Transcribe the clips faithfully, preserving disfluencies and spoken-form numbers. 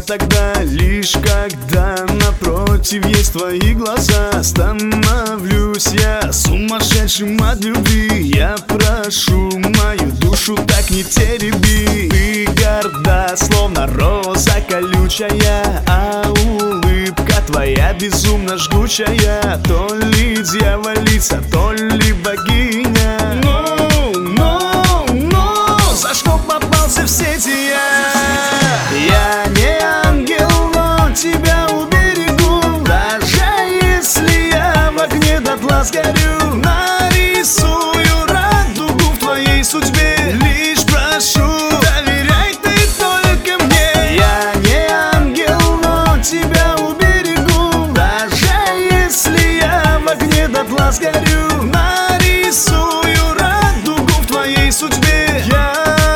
тогда, лишь когда напротив есть твои глаза. Становлюсь я сумасшедшим от любви. Я прошу, мою душу так не тереби. Ты горда, словно роза колючая, а улыбка твоя безумно жгучая. То ли дьяволица, то ли богиня. Ну, ну, ну, за что попался в сети я? Я не ангел, но тебя уберегу. Даже если я в огне дотла сгорю, нарисую радугу в твоей судьбе. Лишь прошу, доверяй ты только мне. Я не ангел, но тебя уберегу. Даже если я в огне дотла сгорю, нарисую радугу в твоей судьбе. Я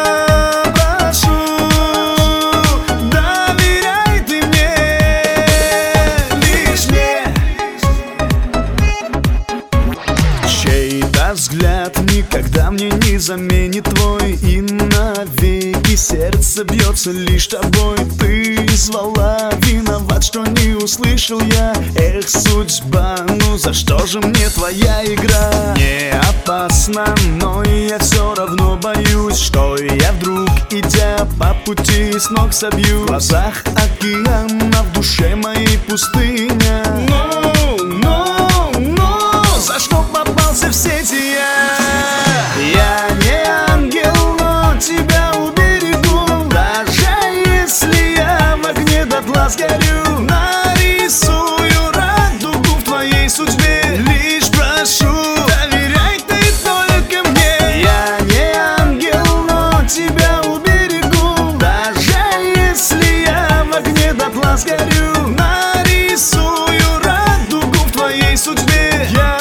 взгляд никогда мне не заменит твой, и навеки сердце бьется лишь тобой. Ты звала, виноват, что не услышал я. Эх, судьба, ну за что же мне твоя игра? Не опасно, но я все равно боюсь, что я вдруг, идя по пути, с ног собью. В глазах океан, а в душе моей пустыня. Ну, ну, ну, за что попался в сети я? Я не ангел, но тебя уберегу. Даже если я в огне дотла сгорю, нарисую радугу в твоей судьбе. Лишь прошу, доверяй ты только мне. Я не ангел, но тебя уберегу. Даже если я в огне дотла сгорю, нарисую радугу в твоей судьбе. Я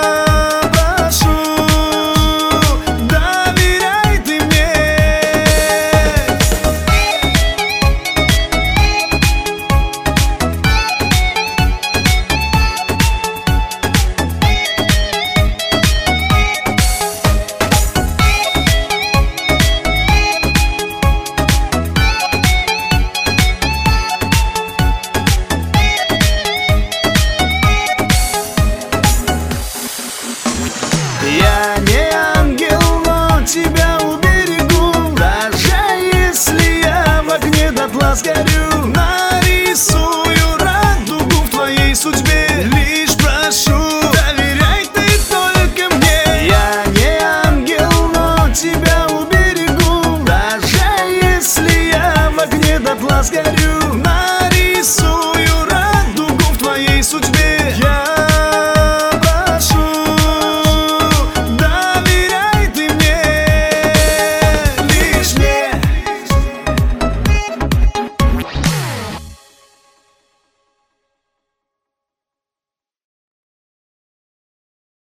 Я не ангел, но тебя уберегу. Даже если я в огне дотла сгорю, нарисую радугу в твоей судьбе. Лишь прошу, доверяй ты только мне. Я не ангел, но тебя уберегу. Даже если я в огне дотла сгорю,